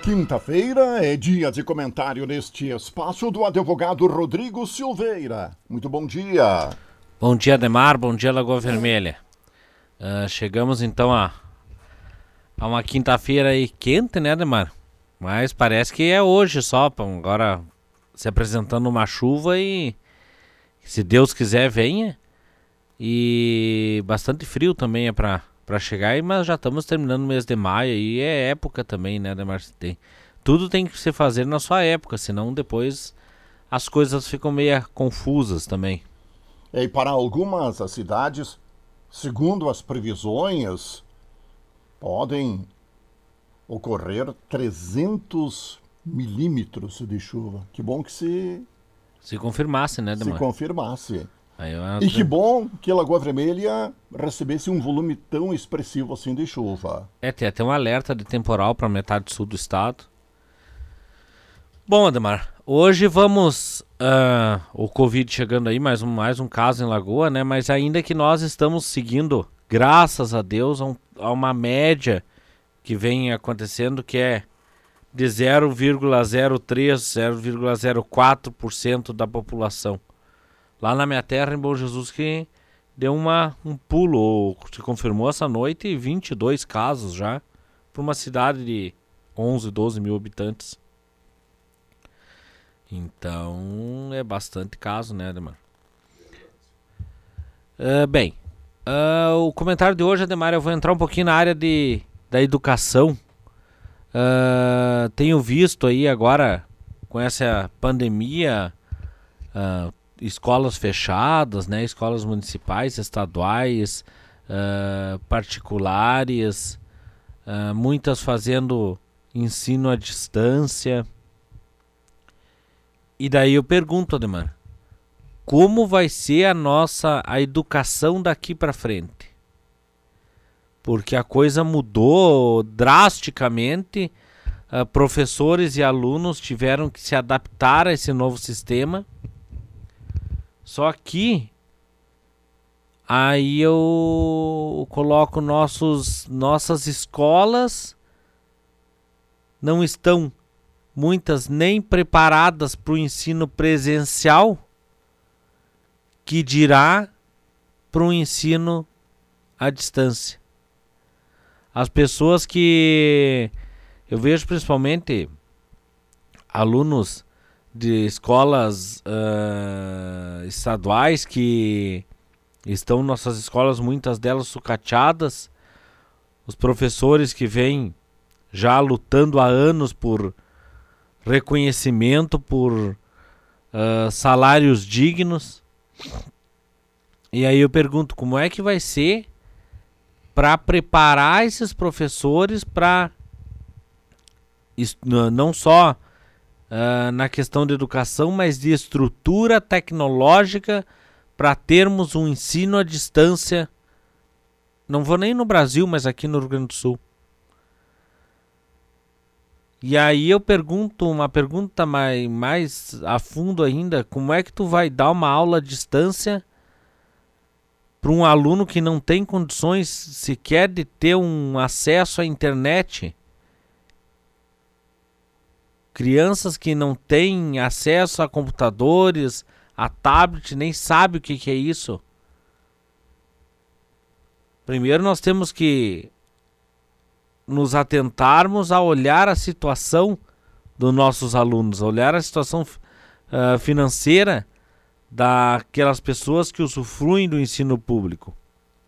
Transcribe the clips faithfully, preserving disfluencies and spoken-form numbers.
Quinta-feira é dia de comentário neste espaço do advogado Rodrigo Silveira. Muito bom dia. Bom dia, Ademar. Bom dia, Lagoa Vermelha. Uh, chegamos então a, a uma quinta-feira aí quente, né, Ademar? Mas parece que é hoje só, agora se apresentando uma chuva e, se Deus quiser, venha. E bastante frio também é pra... Pra chegar, mas já estamos terminando o mês de maio e é época também, né, Ademar? Tem, tudo tem que se fazer na sua época, senão depois as coisas ficam meio confusas também. É, e para algumas as cidades, segundo as previsões, podem ocorrer trezentos milímetros de chuva. Que bom que se... Se confirmasse, né, Ademar? Se confirmasse. Aí eu... E que bom que a Lagoa Vermelha recebesse um volume tão expressivo assim de chuva. É, tem até um alerta de temporal para metade sul do estado. Bom, Ademar, hoje vamos... Uh, o Covid chegando aí, mais um, mais um caso em Lagoa, né? Mas ainda que nós estamos seguindo, graças a Deus, a, um, a uma média que vem acontecendo, que é de zero vírgula zero três, zero vírgula zero quatro por cento da população. Lá na minha terra, em Bom Jesus, que deu uma, um pulo, se confirmou essa noite, vinte e dois casos já, para uma cidade de onze, doze mil habitantes. Então, é bastante caso, né, Ademar? Uh, bem, uh, o comentário de hoje, Ademar, eu vou entrar um pouquinho na área de, da educação. Uh, tenho visto aí agora, com essa pandemia... Uh, escolas fechadas, né? Escolas municipais, estaduais, uh, particulares, uh, muitas fazendo ensino à distância. E daí eu pergunto, Ademar, como vai ser a nossa a educação daqui para frente? Porque a coisa mudou drasticamente, uh, professores e alunos tiveram que se adaptar a esse novo sistema. Só que aí eu coloco nossos, nossas escolas não estão muitas nem preparadas para o ensino presencial, que dirá para o ensino à distância. As pessoas que eu vejo, principalmente alunos de escolas uh, estaduais que estão nossas escolas, muitas delas sucateadas, os professores que vêm já lutando há anos por reconhecimento, por uh, salários dignos. E aí eu pergunto, como é que vai ser para preparar esses professores para não só Uh, na questão de educação, mas de estrutura tecnológica para termos um ensino à distância, não vou nem no Brasil, mas aqui no Rio Grande do Sul. E aí eu pergunto uma pergunta mais, mais a fundo ainda, como é que tu vai dar uma aula à distância para um aluno que não tem condições sequer de ter um acesso à internet? Crianças que não têm acesso a computadores, a tablet, nem sabem o que, que é isso. Primeiro nós temos que nos atentarmos a olhar a situação dos nossos alunos, a olhar a situação uh, financeira daquelas pessoas que usufruem do ensino público.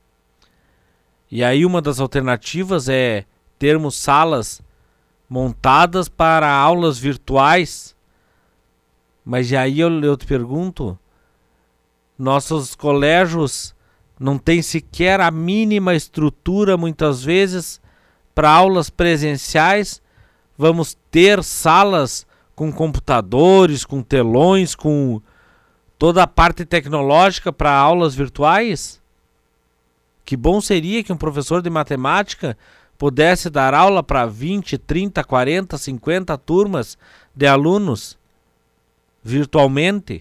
E aí uma das alternativas é termos salas montadas para aulas virtuais. Mas aí eu, eu te pergunto, nossos colégios não têm sequer a mínima estrutura, muitas vezes, para aulas presenciais. Vamos ter salas com computadores, com telões, com toda a parte tecnológica para aulas virtuais? Que bom seria que um professor de matemática pudesse dar aula para vinte, trinta, quarenta, cinquenta turmas de alunos virtualmente.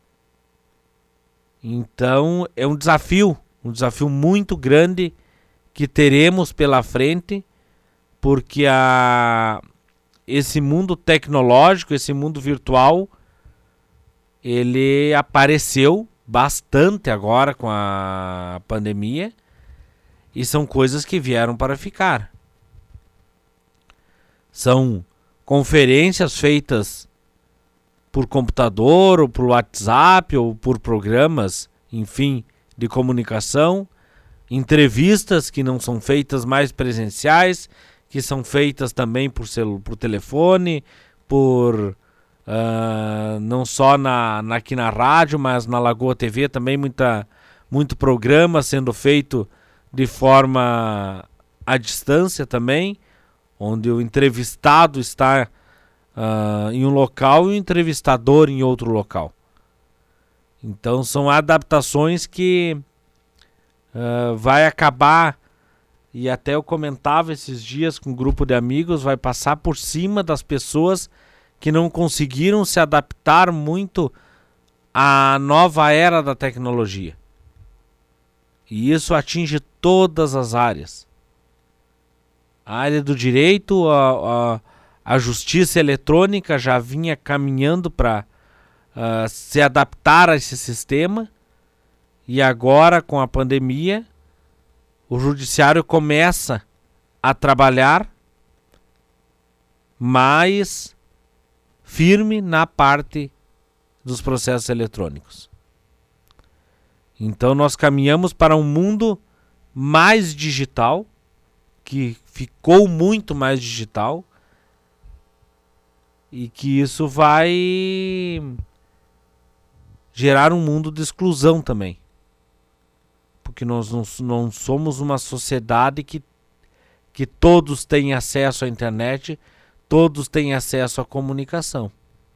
Então é um desafio, um desafio muito grande que teremos pela frente, porque a, esse mundo tecnológico, esse mundo virtual, ele apareceu bastante agora com a pandemia e são coisas que vieram para ficar. São conferências feitas por computador ou por WhatsApp ou por programas, enfim, de comunicação, entrevistas que não são feitas mais presenciais, que são feitas também por, celu- por telefone, por uh, não só na, na, aqui na rádio, mas na Lagoa T V também muita, muito programa sendo feito de forma à distância também, onde o entrevistado está uh, em um local e o entrevistador em outro local. Então são adaptações que uh, vai acabar, e até eu comentava esses dias com um grupo de amigos, vai passar por cima das pessoas que não conseguiram se adaptar muito à nova era da tecnologia. E isso atinge todas as áreas. A área do direito, a, a, a justiça eletrônica já vinha caminhando para uh, se adaptar a esse sistema, e agora com a pandemia o judiciário começa a trabalhar mais firme na parte dos processos eletrônicos. Então nós caminhamos para um mundo mais digital, que ficou muito mais digital, e que isso vai gerar um mundo de exclusão também. Porque nós não, não somos uma sociedade que, que todos têm acesso à internet, todos têm acesso à comunicação.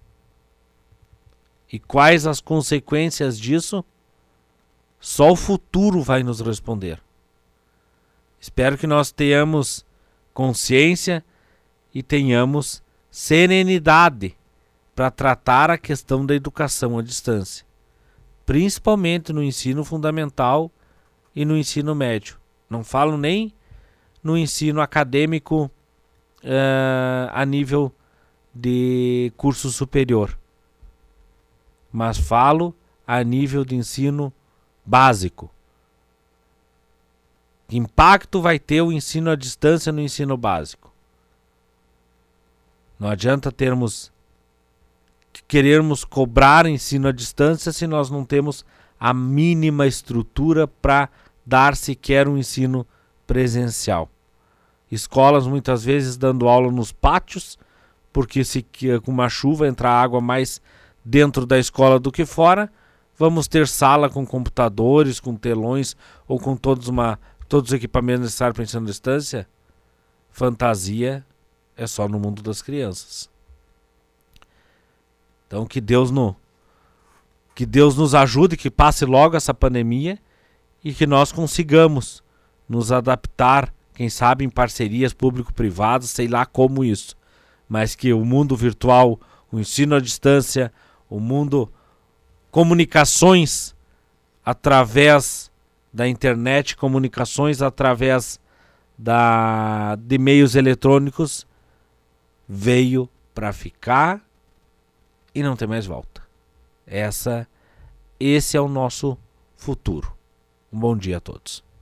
E quais as consequências disso? Só o futuro vai nos responder. Espero que nós tenhamos consciência e tenhamos serenidade para tratar a questão da educação à distância, principalmente no ensino fundamental e no ensino médio. Não falo nem no ensino acadêmico uh, a nível de curso superior, mas falo a nível de ensino básico. Que impacto vai ter o ensino à distância no ensino básico? Não adianta termos querermos cobrar ensino à distância se nós não temos a mínima estrutura para dar sequer um ensino presencial. Escolas muitas vezes dando aula nos pátios, porque se com uma chuva entra água mais dentro da escola do que fora, vamos ter sala com computadores, com telões ou com todos, uma, todos os equipamentos necessários para o ensino à distância. Fantasia é só no mundo das crianças. Então que Deus, no, que Deus nos ajude, que passe logo essa pandemia e que nós consigamos nos adaptar, quem sabe em parcerias público-privadas, sei lá como isso, mas que o mundo virtual, o ensino à distância, o mundo comunicações através da internet, comunicações através da, de meios eletrônicos, veio para ficar e não tem mais volta. Essa, esse é o nosso futuro. Um bom dia a todos.